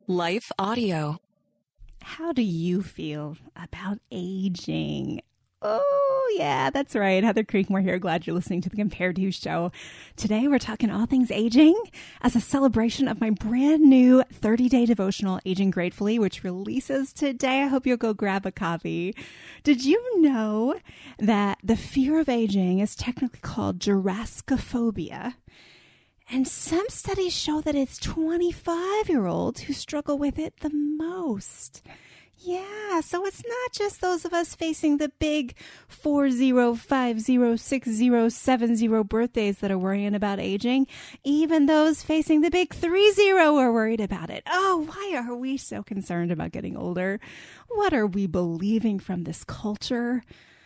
Life Audio. How do you feel about aging? Oh, yeah, that's right. Heather Creekmore here. Glad you're listening to the Compared to show. Today, we're talking all things aging as a celebration of my brand new 30-day devotional, Aging Gratefully, which releases today. I hope you'll go grab a copy. Did you know that the fear of aging is technically called Jurassicophobia? And some studies show that it's 25-year-olds who struggle with it the most. Yeah, so it's not just those of us facing the big 40, 50, 60, 70 birthdays that are worrying about aging. Even those facing the big 30 are worried about it. Oh, why are we so concerned about getting older? What are we believing from this culture?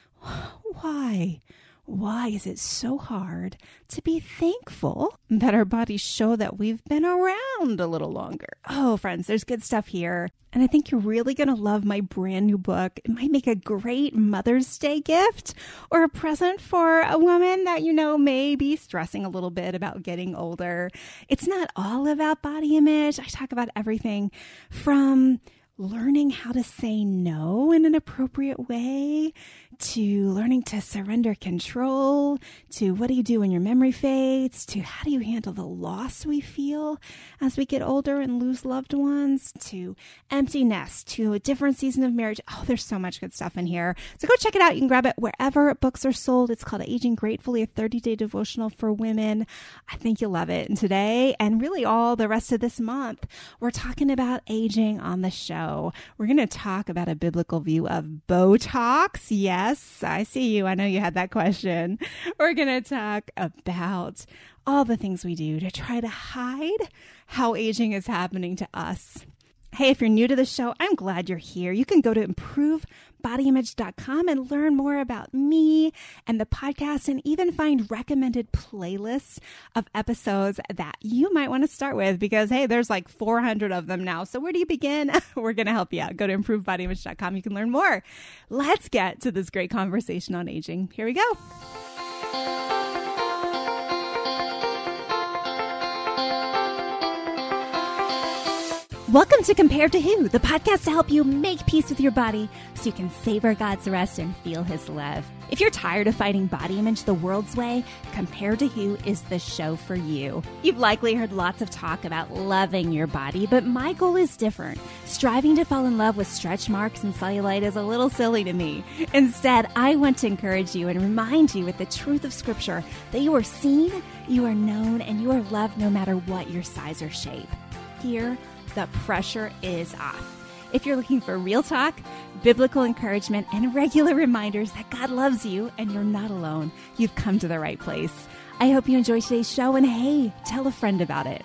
Why is it so hard to be thankful that our bodies show that we've been around a little longer? Oh, friends, there's good stuff here. And I think you're really going to love my brand new book. It might make a great Mother's Day gift or a present for a woman that, may be stressing a little bit about getting older. It's not all about body image. I talk about everything from learning how to say no in an appropriate way, to learning to surrender control, to what do you do when your memory fades, to how do you handle the loss we feel as we get older and lose loved ones, to empty nest, to a different season of marriage. Oh, there's so much good stuff in here. So go check it out. You can grab it wherever books are sold. It's called Aging Gratefully, a 30-day devotional for women. I think you'll love it. And today, and really all the rest of this month, we're talking about aging on the show. We're going to talk about a biblical view of Botox. Yes, I see you. I know you had that question. We're going to talk about all the things we do to try to hide how aging is happening to us. Hey, if you're new to the show, I'm glad you're here. You can go to improve.bodyimage.com and learn more about me and the podcast, and even find recommended playlists of episodes that you might want to start with, because, hey, there's like 400 of them now. So where do you begin? We're going to help you out. Go to improve.bodyimage.com. You can learn more. Let's get to this great conversation on aging. Here we go. Welcome to Compared to Who, the podcast to help you make peace with your body so you can savor God's rest and feel His love. If you're tired of fighting body image the world's way, Compared to Who is the show for you. You've likely heard lots of talk about loving your body, but my goal is different. Striving to fall in love with stretch marks and cellulite is a little silly to me. Instead, I want to encourage you and remind you with the truth of Scripture that you are seen, you are known, and you are loved no matter what your size or shape. Here, the pressure is off. If you're looking for real talk, biblical encouragement, and regular reminders that God loves you and you're not alone, you've come to the right place. I hope you enjoy today's show, and hey, tell a friend about it.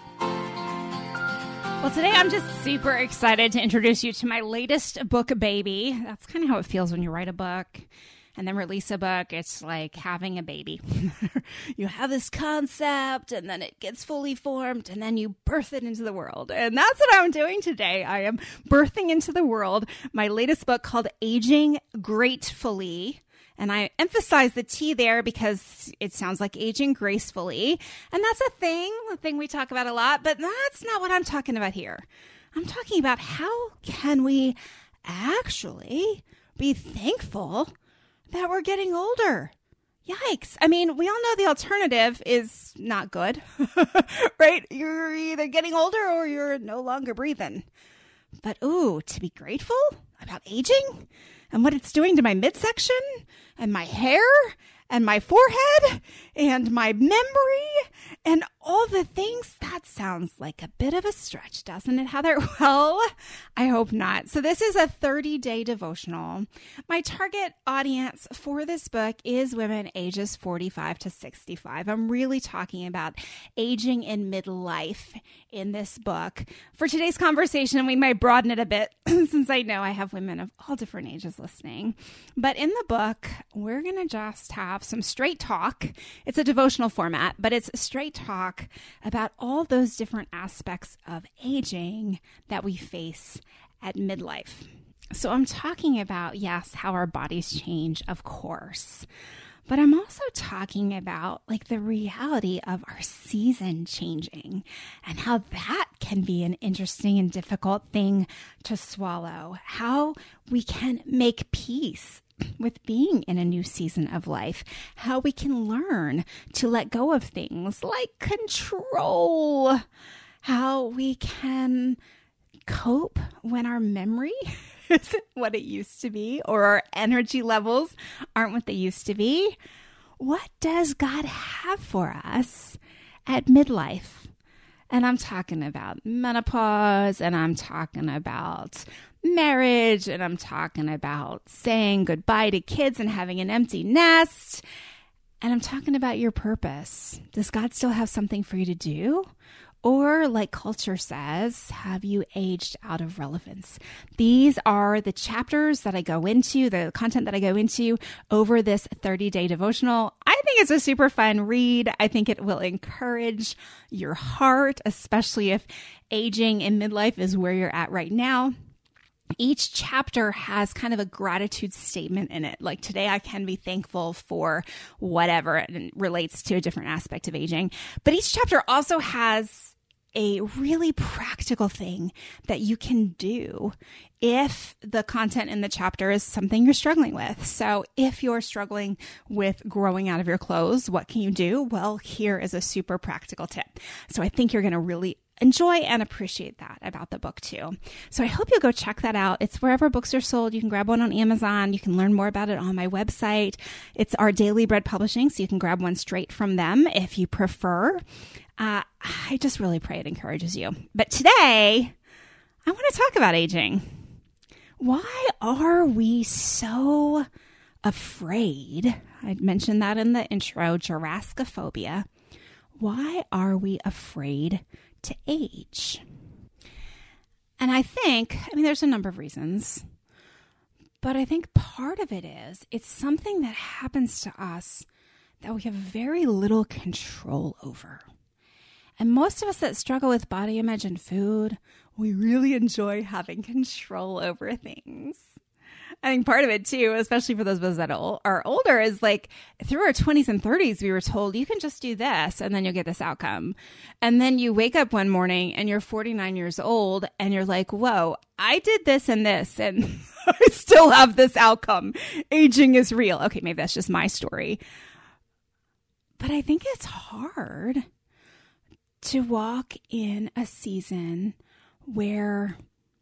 Well, today I'm just super excited to introduce you to my latest book, baby. That's kind of how it feels when you write a book and then release a book. It's like having a baby. You have this concept, and then it gets fully formed, and then you birth it into the world. And that's what I'm doing today. I am birthing into the world my latest book called Aging Gratefully. And I emphasize the T there because it sounds like aging gracefully. And that's a thing we talk about a lot, but that's not what I'm talking about here. I'm talking about how can we actually be thankful that we're getting older. Yikes. I mean, we all know the alternative is not good, right? You're either getting older or you're no longer breathing. But to be grateful about aging and what it's doing to my midsection and my hair and my forehead and my memory and all the things, that sounds like a bit of a stretch, doesn't it, Heather? Well, I hope not. So this is a 30-day devotional. My target audience for this book is women ages 45 to 65. I'm really talking about aging in midlife in this book. For today's conversation, we might broaden it a bit since I know I have women of all different ages listening. But in the book, we're going to just have some straight talk. It's a devotional format, but it's straight talk about all those different aspects of aging that we face at midlife. So I'm talking about, yes, how our bodies change, of course. But I'm also talking about like the reality of our season changing and how that can be an interesting and difficult thing to swallow. How we can make peace with being in a new season of life. How we can learn to let go of things like control. How we can cope when our memory isn't what it used to be, or our energy levels aren't what they used to be. What does God have for us at midlife? And I'm talking about menopause, and I'm talking about marriage, and I'm talking about saying goodbye to kids and having an empty nest. And I'm talking about your purpose. Does God still have something for you to do? Or, like culture says, have you aged out of relevance? These are the chapters that I go into, the content that I go into over this 30-day devotional. I think it's a super fun read. I think it will encourage your heart, especially if aging in midlife is where you're at right now. Each chapter has kind of a gratitude statement in it. Like today, I can be thankful for whatever, and it relates to a different aspect of aging. But each chapter also has a really practical thing that you can do if the content in the chapter is something you're struggling with. So if you're struggling with growing out of your clothes, what can you do? Well, here is a super practical tip. So I think you're going to really enjoy and appreciate that about the book too. So I hope you'll go check that out. It's wherever books are sold. You can grab one on Amazon. You can learn more about it on my website. It's Our Daily Bread Publishing, so you can grab one straight from them if you prefer. I just really pray it encourages you. But today, I want to talk about aging. Why are we so afraid? I mentioned that in the intro, Jurassicophobia. Why are we afraid to age? And I think, there's a number of reasons, but I think part of it is it's something that happens to us that we have very little control over. And most of us that struggle with body image and food, we really enjoy having control over things. I think part of it too, especially for those of us that are older, is like through our 20s and 30s, we were told you can just do this and then you'll get this outcome. And then you wake up one morning and you're 49 years old and you're like, whoa, I did this and this and I still have this outcome. Aging is real. Okay, maybe that's just my story. But I think it's hard to walk in a season where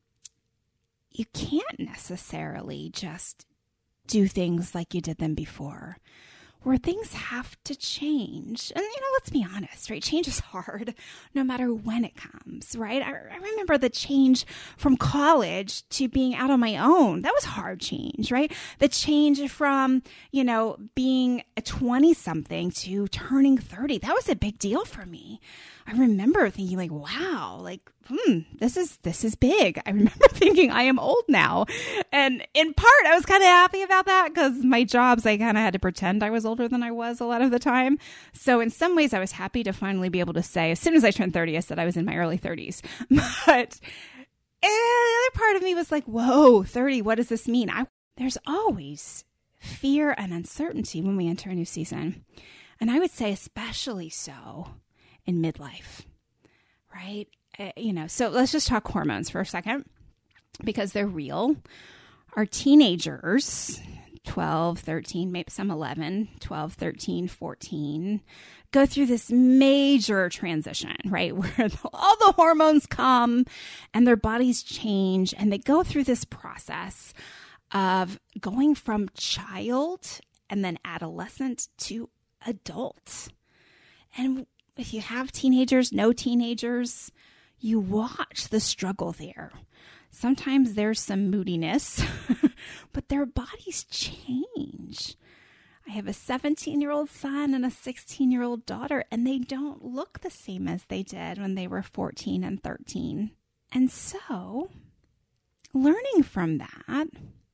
you can't necessarily just do things like you did them before, where things have to change. And, let's be honest, right? Change is hard no matter when it comes, right? I remember the change from college to being out on my own. That was hard change, right? The change from, being a 20-something to turning 30. That was a big deal for me. I remember thinking like, wow, this is big. I remember thinking I am old now. And in part, I was kind of happy about that because my jobs, I kind of had to pretend I was older than I was a lot of the time. So in some ways, I was happy to finally be able to say, as soon as I turned 30, I said I was in my early 30s. But the other part of me was like, whoa, 30, what does this mean? There's always fear and uncertainty when we enter a new season. And I would say especially so in midlife, right? So let's just talk hormones for a second because they're real. Our teenagers, 12, 13, maybe some 11, 12, 13, 14, go through this major transition, right? Where all the hormones come and their bodies change and they go through this process of going from child and then adolescent to adult. And if you have teenagers, no teenagers, you watch the struggle there. Sometimes there's some moodiness, but their bodies change. I have a 17-year-old son and a 16-year-old daughter, and they don't look the same as they did when they were 14 and 13. And so, learning from that,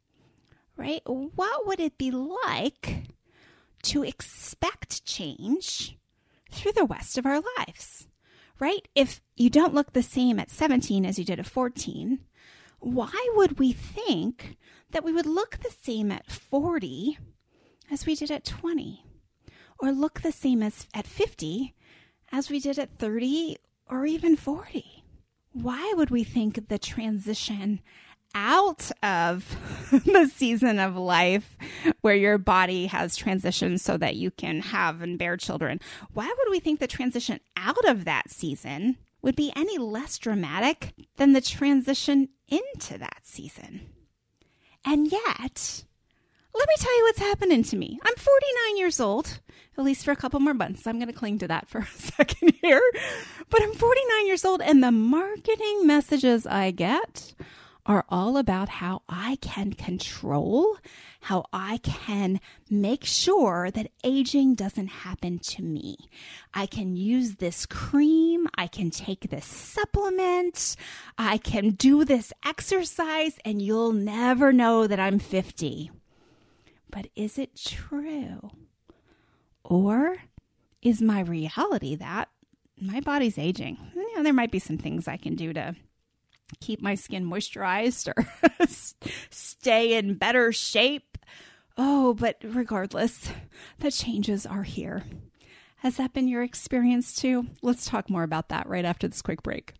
right, what would it be like to expect change through the rest of our lives, right? If you don't look the same at 17 as you did at 14, why would we think that we would look the same at 40 as we did at 20? Or look the same as at 50 as we did at 30 or even 40? why would we think the transition out of the season of life where your body has transitioned so that you can have and bear children, why would we think the transition out of that season would be any less dramatic than the transition into that season? And yet, let me tell you what's happening to me. I'm 49 years old, at least for a couple more months. I'm going to cling to that for a second here. But I'm 49 years old, and the marketing messages I get are all about how I can control, how I can make sure that aging doesn't happen to me. I can use this cream. I can take this supplement. I can do this exercise, and you'll never know that I'm 50. But is it true? Or is my reality that my body's aging? You know, there might be some things I can do to keep my skin moisturized or stay in better shape. Oh, but regardless, the changes are here. Has that been your experience too? Let's talk more about that right after this quick break.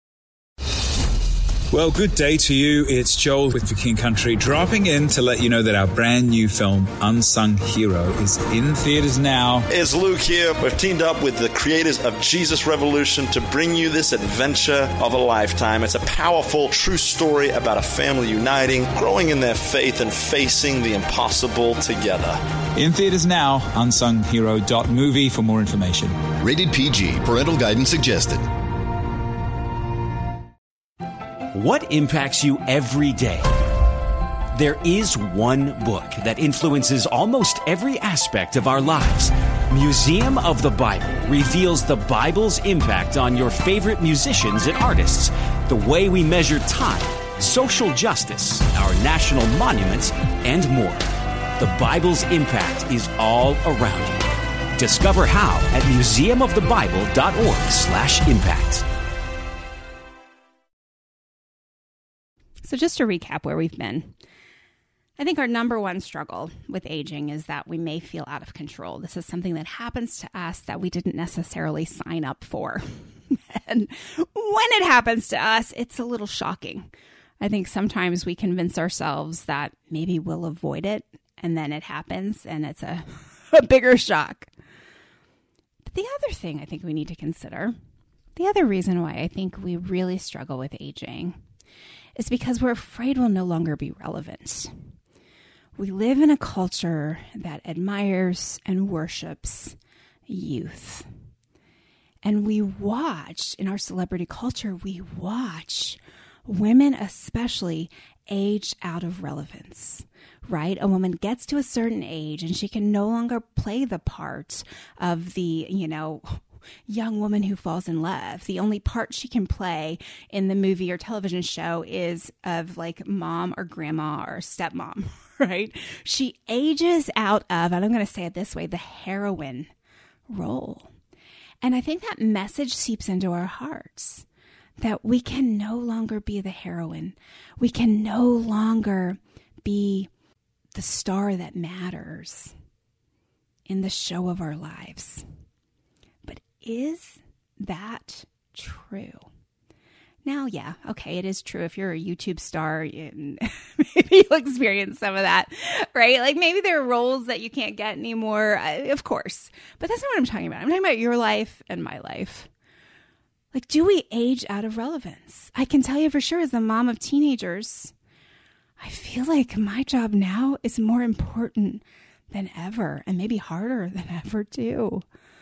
Well, good day to you. It's Joel with The King Country, dropping in to let you know that our brand new film, Unsung Hero, is in theaters now. It's Luke here. We've teamed up with the creators of Jesus Revolution to bring you this adventure of a lifetime. It's a powerful, true story about a family uniting, growing in their faith, and facing the impossible together. In theaters now, unsunghero.movie for more information. Rated PG. Parental guidance suggested. What impacts you every day? There is one book that influences almost every aspect of our lives. Museum of the Bible reveals the Bible's impact on your favorite musicians and artists, the way we measure time, social justice, our national monuments, and more. The Bible's impact is all around you. Discover how at museumofthebible.org/impact. So just to recap where we've been, I think our number one struggle with aging is that we may feel out of control. This is something that happens to us that we didn't necessarily sign up for. And when it happens to us, it's a little shocking. I think sometimes we convince ourselves that maybe we'll avoid it, and then it happens, and it's a bigger shock. But the other thing I think we need to consider, the other reason why I think we really struggle with aging, is because we're afraid we'll no longer be relevant. We live in a culture that admires and worships youth. And we watch, in our celebrity culture, we watch women especially age out of relevance, right? A woman gets to a certain age and she can no longer play the part of the, young woman who falls in love. The only part she can play in the movie or television show is of like mom or grandma or stepmom, right? She ages out of, and I'm going to say it this way, the heroine role. And I think that message seeps into our hearts that we can no longer be the heroine. We can no longer be the star that matters in the show of our lives. Is that true? Now, yeah, okay, it is true. If you're a YouTube star, maybe you'll experience some of that, right? Like maybe there are roles that you can't get anymore, of course. But that's not what I'm talking about. I'm talking about your life and my life. Like, do we age out of relevance? I can tell you for sure, as a mom of teenagers, I feel like my job now is more important than ever, and maybe harder than ever too.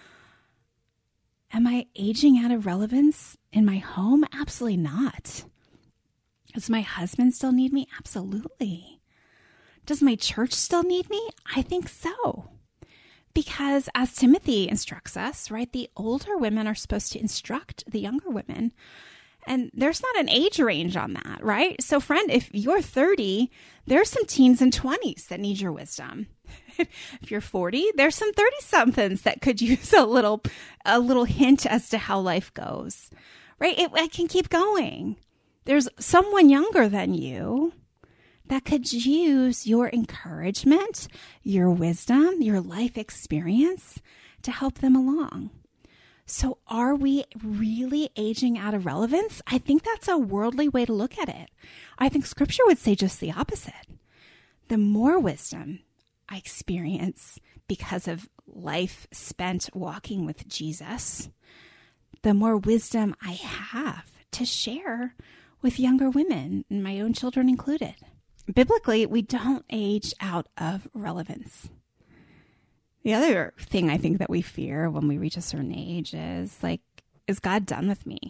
Am I aging out of relevance in my home? Absolutely not. Does my husband still need me? Absolutely. Does my church still need me? I think so. Because as Timothy instructs us, right, the older women are supposed to instruct the younger women. And there's not an age range on that, right? So friend, if you're 30, there's some teens and 20s that need your wisdom. If you're 40, there's some 30-somethings that could use a little hint as to how life goes, right? I can keep going. There's someone younger than you that could use your encouragement, your wisdom, your life experience to help them along. So are we really aging out of relevance? I think that's a worldly way to look at it. I think Scripture would say just the opposite. The more wisdom I experience because of life spent walking with Jesus, the more wisdom I have to share with younger women, and my own children included. Biblically, we don't age out of relevance. The other thing I think that we fear when we reach a certain age is is God done with me?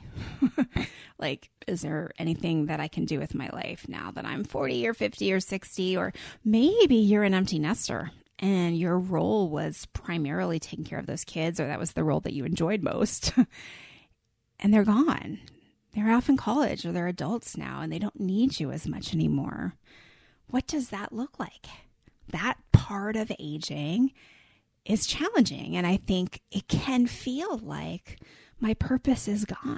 Is there anything that I can do with my life now that I'm 40 or 50 or 60? Or maybe you're an empty nester and your role was primarily taking care of those kids, or that was the role that you enjoyed most. And they're gone. They're off in college or they're adults now and they don't need you as much anymore. What does that look like? That part of aging is challenging. And I think it can feel like my purpose is gone.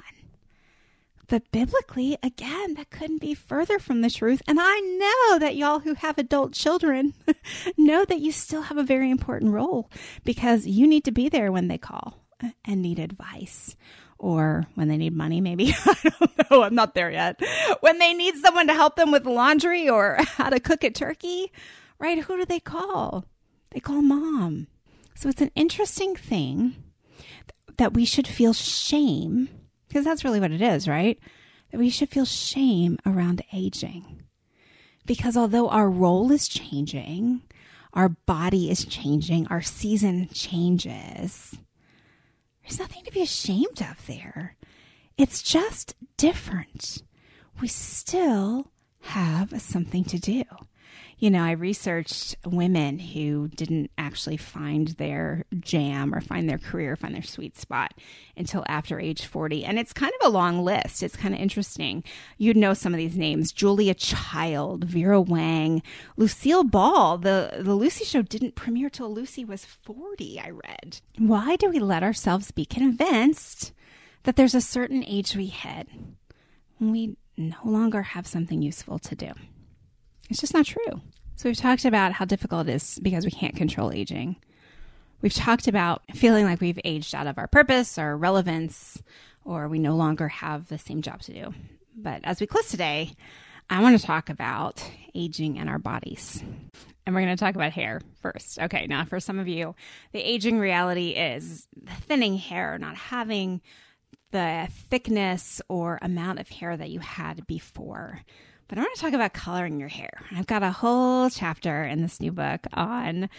But biblically, again, that couldn't be further from the truth. And I know that y'all who have adult children know that you still have a very important role, because you need to be there when they call and need advice, or when they need money, maybe. I don't know. I'm not there yet. When they need someone to help them with laundry or how to cook a turkey, right? Who do they call? They call mom. So it's an interesting thing that we should feel shame, because that's really what it is, right? That we should feel shame around aging. Because although our role is changing, our body is changing, our season changes, there's nothing to be ashamed of there. It's just different. We still have something to do. You know, I researched women who didn't actually find their jam or find their career, find their sweet spot until after age 40. And it's kind of a long list. It's kind of interesting. You'd know some of these names: Julia Child, Vera Wang, Lucille Ball. The Lucy Show didn't premiere till Lucy was 40, I read. Why do we let ourselves be convinced that there's a certain age we hit when we no longer have something useful to do? It's just not true. So we've talked about how difficult it is because we can't control aging. We've talked about feeling like we've aged out of our purpose or relevance, or we no longer have the same job to do. But as we close today, I want to talk about aging in our bodies. And we're going to talk about hair first. Okay, now for some of you, the aging reality is thinning hair, not having the thickness or amount of hair that you had before. But I want to talk about coloring your hair. I've got a whole chapter in this new book on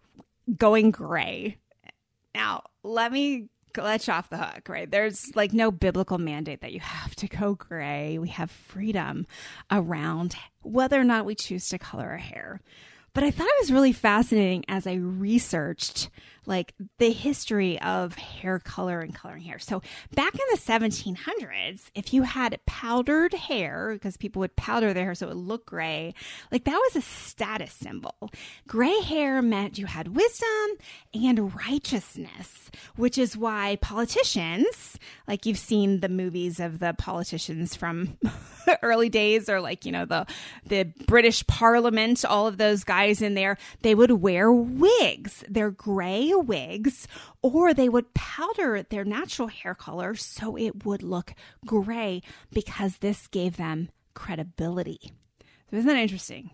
going gray. Now, let me let you off the hook, right? There's no biblical mandate that you have to go gray. We have freedom around whether or not we choose to color our hair. But I thought it was really fascinating as I researched the history of hair color and coloring hair. So back in the 1700s, if you had powdered hair, because people would powder their hair so it would look gray, that was a status symbol. Gray hair meant you had wisdom and righteousness, which is why politicians, you've seen the movies of the politicians from the early days, or the British Parliament, all of those guys in there, they would wear wigs. They're gray wigs, or they would powder their natural hair color so it would look gray, because this gave them credibility. So isn't that interesting?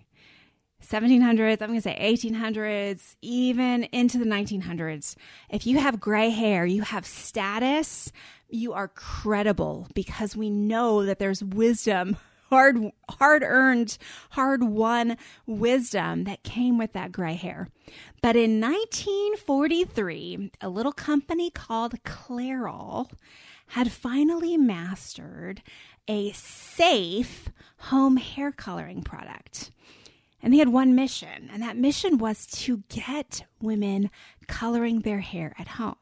1700s, I'm going to say 1800s, even into the 1900s. If you have gray hair, you have status, you are credible, because we know that there's wisdom, hard-earned, hard-won wisdom that came with that gray hair. But in 1943, a little company called Clairol had finally mastered a safe home hair coloring product. And they had one mission, and that mission was to get women coloring their hair at home.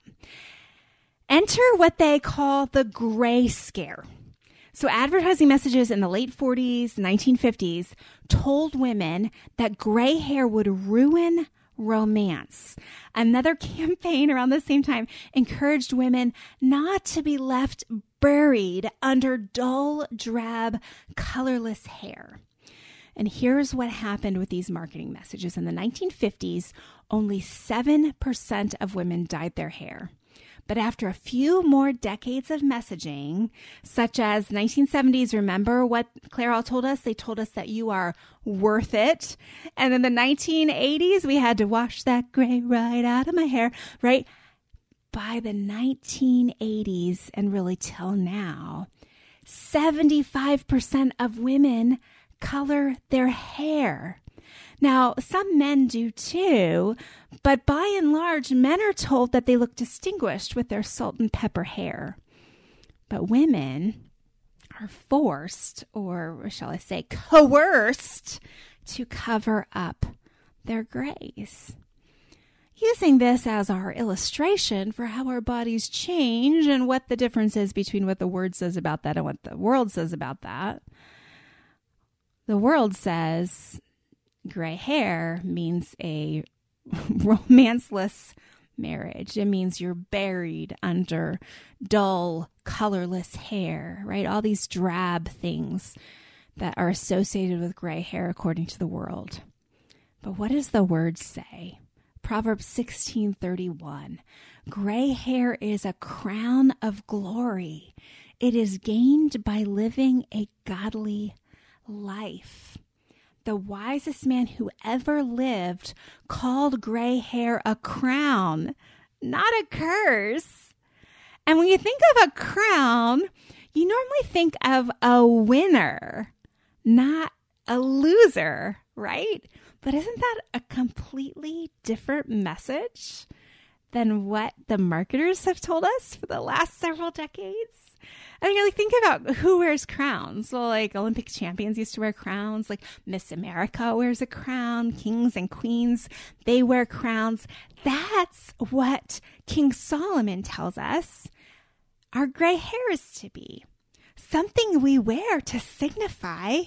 Enter what they call the gray scare. So advertising messages in the late 40s, 1950s told women that gray hair would ruin romance. Another campaign around the same time encouraged women not to be left buried under dull, drab, colorless hair. And here's what happened with these marketing messages. In the 1950s, only 7% of women dyed their hair. But after a few more decades of messaging, such as 1970s, remember what Clairol told us? They told us that you are worth it. And in the 1980s, we had to wash that gray right out of my hair, right? By the 1980s and really till now, 75% of women color their hair. Now, some men do too, but by and large, men are told that they look distinguished with their salt and pepper hair. But women are forced, or shall I say coerced, to cover up their grays. Using this as our illustration for how our bodies change and what the difference is between what the Word says about that and what the world says about that. The world says gray hair means a romanceless marriage. It means you're buried under dull, colorless hair, right? All these drab things that are associated with gray hair according to the world. But what does the Word say? Proverbs 16:31. Gray hair is a crown of glory. It is gained by living a godly life. The wisest man who ever lived called gray hair a crown, not a curse. And when you think of a crown, you normally think of a winner, not a loser, right? But isn't that a completely different message than what the marketers have told us for the last several decades? I mean, like, think about who wears crowns. Well, like Olympic champions used to wear crowns, like Miss America wears a crown, kings and queens, they wear crowns. That's what King Solomon tells us our gray hair is to be. Something we wear to signify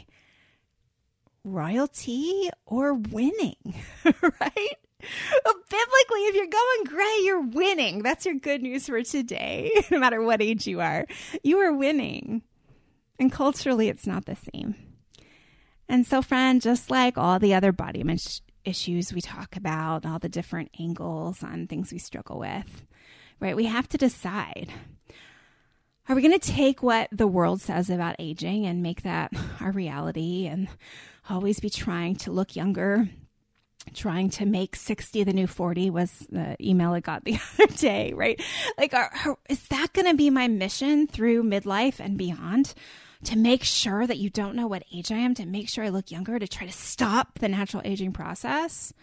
royalty or winning, right? Well, biblically, if you're going gray, you're winning. That's your good news for today, no matter what age you are. You are winning. And culturally, it's not the same. And so, friend, just like all the other body image issues we talk about, all the different angles on things we struggle with, right? We have to decide. Are we going to take what the world says about aging and make that our reality and always be trying to look younger? Trying to make 60 the new 40 was the email I got the other day, right? Like, is that going to be my mission through midlife and beyond? To make sure that you don't know what age I am, to make sure I look younger, to try to stop the natural aging process?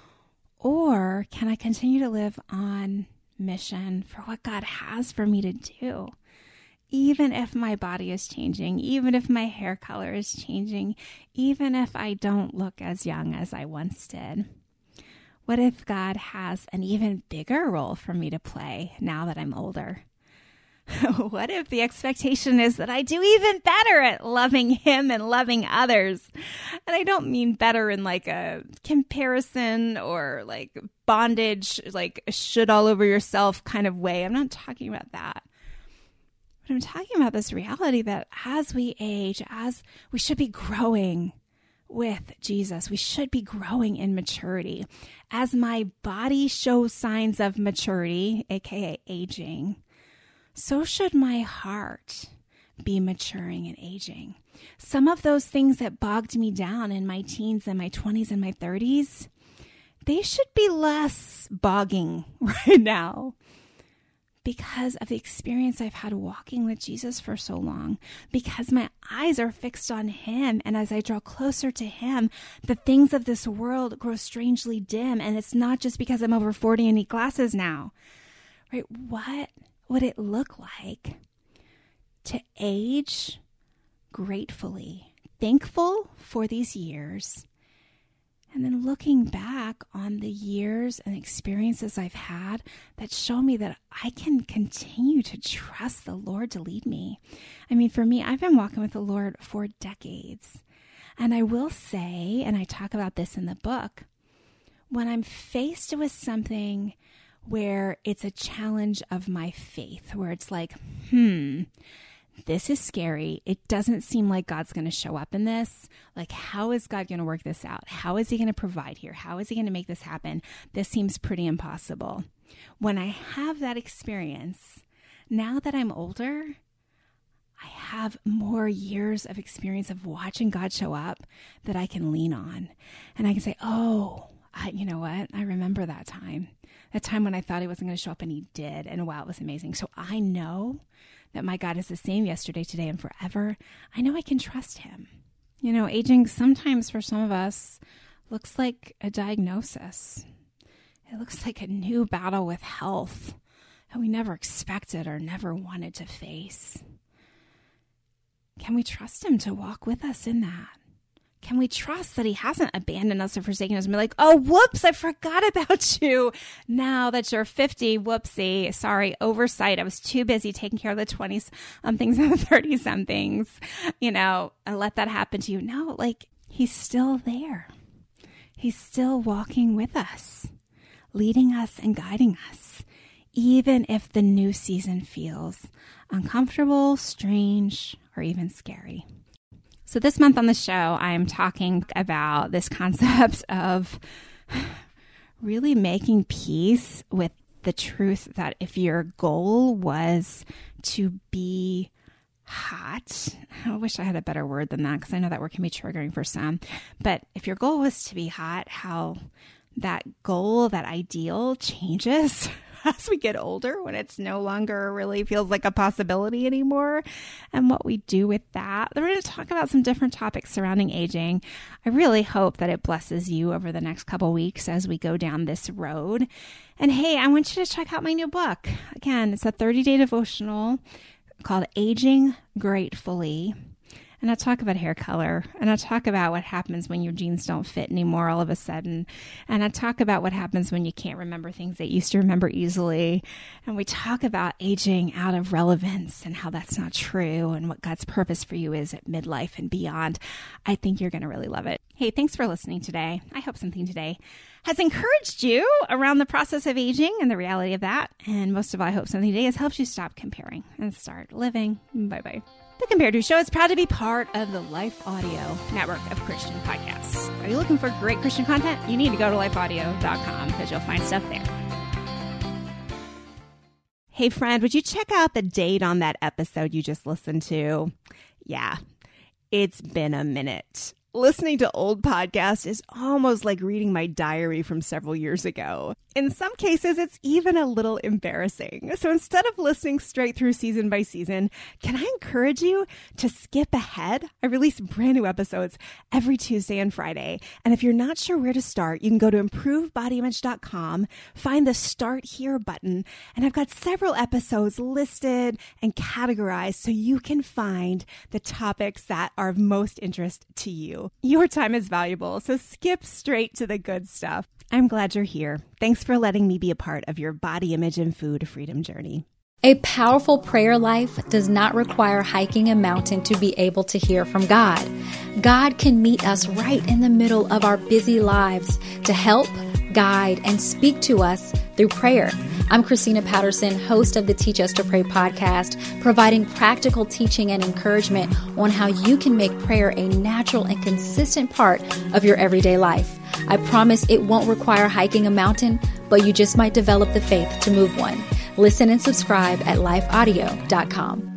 Or can I continue to live on mission for what God has for me to do? Even if my body is changing, even if my hair color is changing, even if I don't look as young as I once did. What if God has an even bigger role for me to play now that I'm older? What if the expectation is that I do even better at loving Him and loving others? And I don't mean better in like a comparison or like bondage, like should all over yourself kind of way. I'm not talking about that. But I'm talking about this reality that as we age, as we should be growing with Jesus, we should be growing in maturity. As my body shows signs of maturity, aka aging, so should my heart be maturing and aging. Some of those things that bogged me down in my teens and my 20s and my 30s, they should be less bogging right now. Because of the experience I've had walking with Jesus for so long, because my eyes are fixed on Him. And as I draw closer to Him, the things of this world grow strangely dim. And it's not just because I'm over 40 and need glasses now, right? What would it look like to age gratefully, thankful for these years, and then looking back on the years and experiences I've had that show me that I can continue to trust the Lord to lead me. I mean, for me, I've been walking with the Lord for decades. And I will say, and I talk about this in the book, when I'm faced with something where it's a challenge of my faith, where it's like, this is scary. It doesn't seem like God's going to show up in this. Like, how is God going to work this out? How is He going to provide here? How is He going to make this happen? This seems pretty impossible. when I have that experience, now that I'm older, I have more years of experience of watching God show up that I can lean on. And I can say, oh, you know what? I remember that time when I thought he wasn't going to show up and he did. And wow, it was amazing. So I know that my God is the same yesterday, today, and forever. I know I can trust him. You know, aging sometimes for some of us looks like a diagnosis. It looks like a new battle with health that we never expected or never wanted to face. Can we trust him to walk with us in that? Can we trust that he hasn't abandoned us or forsaken us and be like, oh, whoops, I forgot about you. Now that you're 50, whoopsie, sorry, oversight. I was too busy taking care of the 20-somethings and the 30-somethings. You know, I let that happen to you. No, like he's still there. He's still walking with us, leading us and guiding us, even if the new season feels uncomfortable, strange, or even scary. So this month on the show, I'm talking about this concept of really making peace with the truth that if your goal was to be hot, I wish I had a better word than that because I know that word can be triggering for some, but if your goal was to be hot, how that goal, that ideal changes as we get older when it's no longer really feels like a possibility anymore, and what we do with that. We're going to talk about some different topics surrounding aging. I really hope that it blesses you over the next couple weeks as we go down this road. And hey, I want you to check out my new book. Again, it's a 30-day devotional called Aging Gratefully. And I talk about hair color, and I talk about what happens when your jeans don't fit anymore all of a sudden. And I talk about what happens when you can't remember things that you used to remember easily. And we talk about aging out of relevance and how that's not true and what God's purpose for you is at midlife and beyond. I think you're going to really love it. Hey, thanks for listening today. I hope something today has encouraged you around the process of aging and the reality of that. And most of all, I hope something today has helped you stop comparing and start living. Bye-bye. The Compared To Show is proud to be part of the Life Audio network of Christian podcasts. Are you looking for great Christian content? You need to go to lifeaudio.com because you'll find stuff there. Hey, friend, would you check out the date on that episode you just listened to? Yeah, it's been a minute. Listening to old podcasts is almost like reading my diary from several years ago. In some cases, it's even a little embarrassing. So instead of listening straight through season by season, can I encourage you to skip ahead? I release brand new episodes every Tuesday and Friday. And if you're not sure where to start, you can go to improvedbodyimage.com, find the Start Here button, and I've got several episodes listed and categorized so you can find the topics that are of most interest to you. Your time is valuable, so skip straight to the good stuff. I'm glad you're here. Thanks for letting me be a part of your body image and food freedom journey. A powerful prayer life does not require hiking a mountain to be able to hear from God. God can meet us right in the middle of our busy lives to help, guide, and speak to us through prayer. I'm Christina Patterson, host of the Teach Us to Pray podcast, providing practical teaching and encouragement on how you can make prayer a natural and consistent part of your everyday life. I promise it won't require hiking a mountain, but you just might develop the faith to move one. Listen and subscribe at lifeaudio.com.